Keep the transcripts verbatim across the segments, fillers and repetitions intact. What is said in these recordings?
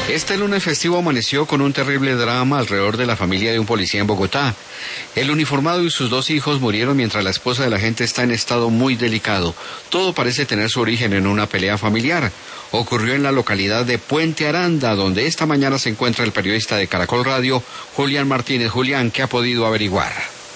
Este lunes festivo amaneció con un terrible drama alrededor de la familia de un policía en Bogotá. El uniformado y sus dos hijos murieron mientras la esposa del agente está en estado muy delicado. Todo parece tener su origen en una pelea familiar. Ocurrió en la localidad de Puente Aranda, donde esta mañana se encuentra el periodista de Caracol Radio, Julián Martínez. Julián, ¿qué ha podido averiguar?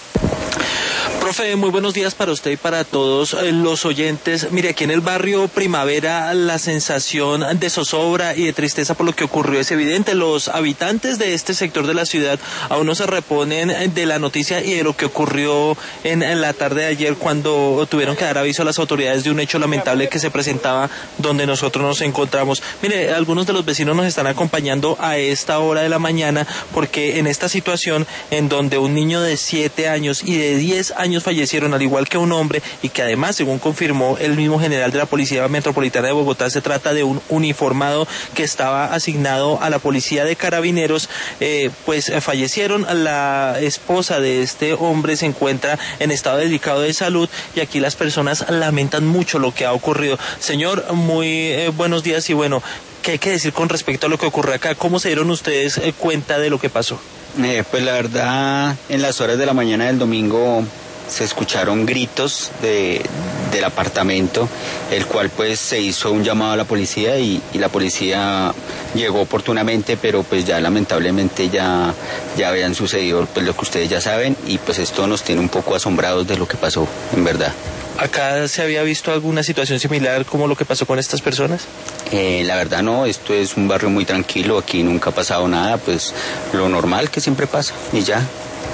Profe, muy buenos días para usted y para todos los oyentes. Mire, aquí en el barrio Primavera la sensación de zozobra y de tristeza por lo que ocurrió es evidente. Los habitantes de este sector de la ciudad aún no se reponen de la noticia y de lo que ocurrió en, en la tarde de ayer, cuando tuvieron que dar aviso a las autoridades de un hecho lamentable que se presentaba donde nosotros nos encontramos. Mire, algunos de los vecinos nos están acompañando a esta hora de la mañana porque en esta situación en donde un niño de siete años y de diez años fallecieron, al igual que un hombre, y que además, según confirmó el mismo general de la Policía Metropolitana de Bogotá, se trata de un uniformado que estaba asignado a la Policía de Carabineros, eh, pues eh, fallecieron. La esposa de este hombre se encuentra en estado delicado de salud y aquí las personas lamentan mucho lo que ha ocurrido. Señor, muy eh, buenos días y bueno, ¿qué hay que decir con respecto a lo que ocurrió acá? ¿Cómo se dieron ustedes eh, cuenta de lo que pasó? Eh, pues la verdad, en las horas de la mañana del domingo se escucharon gritos de, del apartamento, el cual pues se hizo un llamado a la policía y, y la policía llegó oportunamente, pero pues ya lamentablemente ya, ya habían sucedido pues lo que ustedes ya saben y pues esto nos tiene un poco asombrados de lo que pasó, en verdad. ¿Acá se había visto alguna situación similar como lo que pasó con estas personas? Eh, la verdad no, esto es un barrio muy tranquilo, aquí nunca ha pasado nada, pues lo normal que siempre pasa y ya.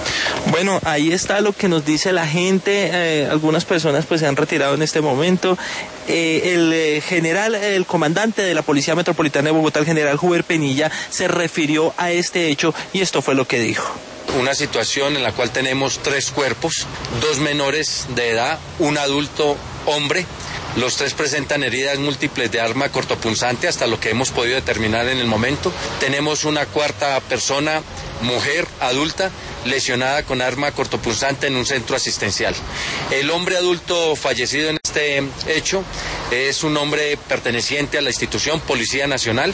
Bueno, ahí está lo que nos dice la gente. Eh, algunas personas pues se han retirado en este momento. Eh, el eh, general, el comandante de la Policía Metropolitana de Bogotá, el general Juber Penilla, se refirió a este hecho y esto fue lo que dijo. Una situación en la cual tenemos tres cuerpos, dos menores de edad, un adulto hombre. Los tres presentan heridas múltiples de arma cortopunzante hasta lo que hemos podido determinar en el momento. Tenemos una cuarta persona, mujer adulta, lesionada con arma cortopunzante en un centro asistencial. El hombre adulto fallecido en este hecho es un hombre perteneciente a la institución Policía Nacional.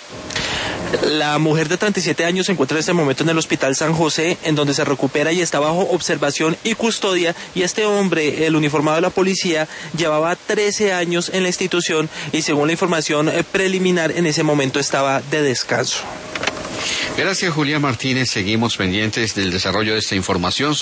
La mujer de treinta y siete años se encuentra en este momento en el Hospital San José, en donde se recupera y está bajo observación y custodia, y este hombre, el uniformado de la policía, llevaba trece años en la institución y según la información preliminar en ese momento estaba de descanso. Gracias, Julián Martínez. Seguimos pendientes del desarrollo de esta información.